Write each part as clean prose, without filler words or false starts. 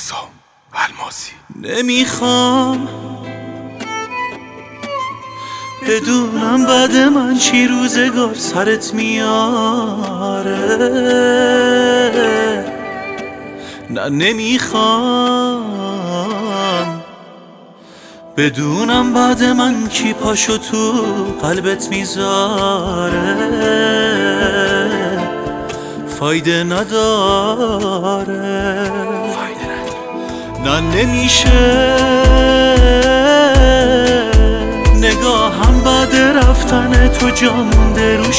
حسام الماسی. نمیخوام بدونم بعد من چی روزگار سرت میاره. نه نمیخوام بدونم بعد من کی پاشو تو قلبت میذاره. فایده نداره. نه نمیشه نگاهم بعد رفتن تو جا مونده رو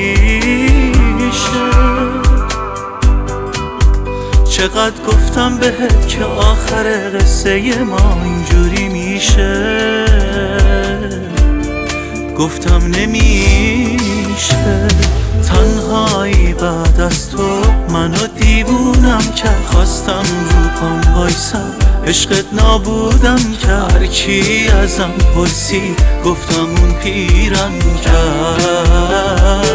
شیشه. چقدر گفتم بهت که آخر قصه ما اینجوری میشه. گفتم نمیشه. تنهایی بعد از تو منو دیوونم کرد. خواستم رو پام بایسم عشقت نابودم کرد. هر کی ازم پرسید گفتم اون پیرم کرد.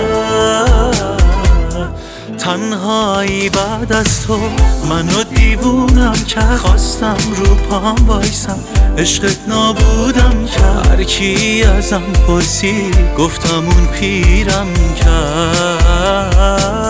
تنهایی بعد از تو منو دیوونم کرد. خواستم رو پام بایسم عشقت نابودم کرد. هر کی ازم پرسید گفتم اون پیرم کرد.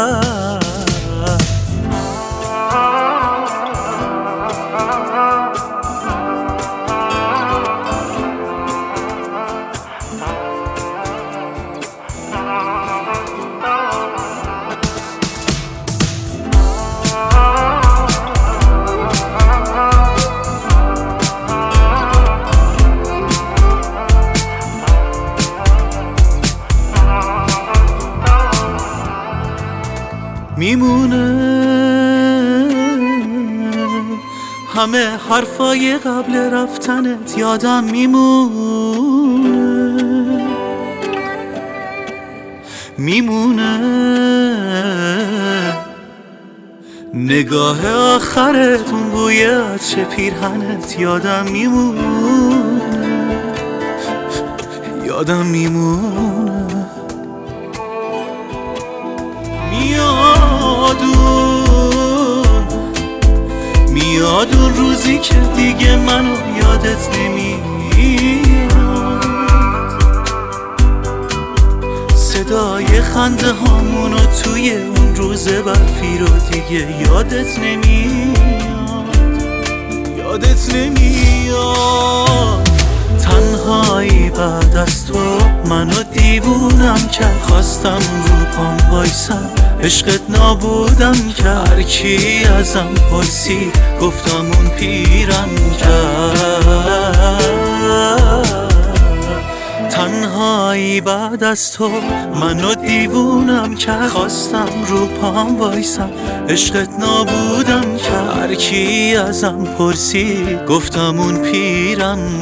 میمونه همه حرفای قبل رفتنت یادم میمونه نگاه آخرت اون بوی عطر پیرهنت یادم میمونه. میاد اون روزی که دیگه منو یادت نمیاد. صدای خنده هامونو توی اون روز برفی رو دیگه یادت نمیاد. تنهایی بعد از تو منو دیوونم کرد. خواستم رو پام بایسم عشقت نابودم کرد. هر کی ازم پرسید گفتم اون پیرم کرد. تنهایی بعد از تو منو دیوونم کرد. خواستم رو پام بایسم عشقت نابودم کرد. هر کی ازم پرسید گفتم اون پیرم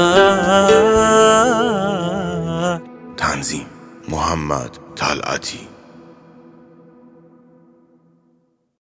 کرد. تنظیم محمد طلعتی.